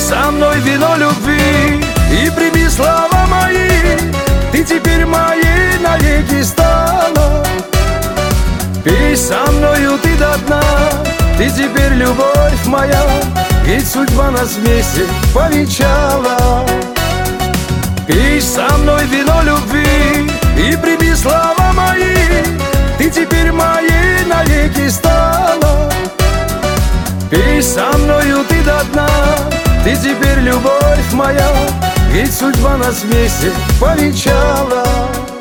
со мной вино любви и прими слова мои, ты теперь моей навеки стала. Пей со мною ты до дна, ты теперь любовь моя, ведь судьба нас вместе повенчала. Пей со мной вино любви и прими слова мои, ты теперь моей навеки стала. Пей со мною ты до дна, ты теперь любовь моя, ведь судьба нас вместе повенчала.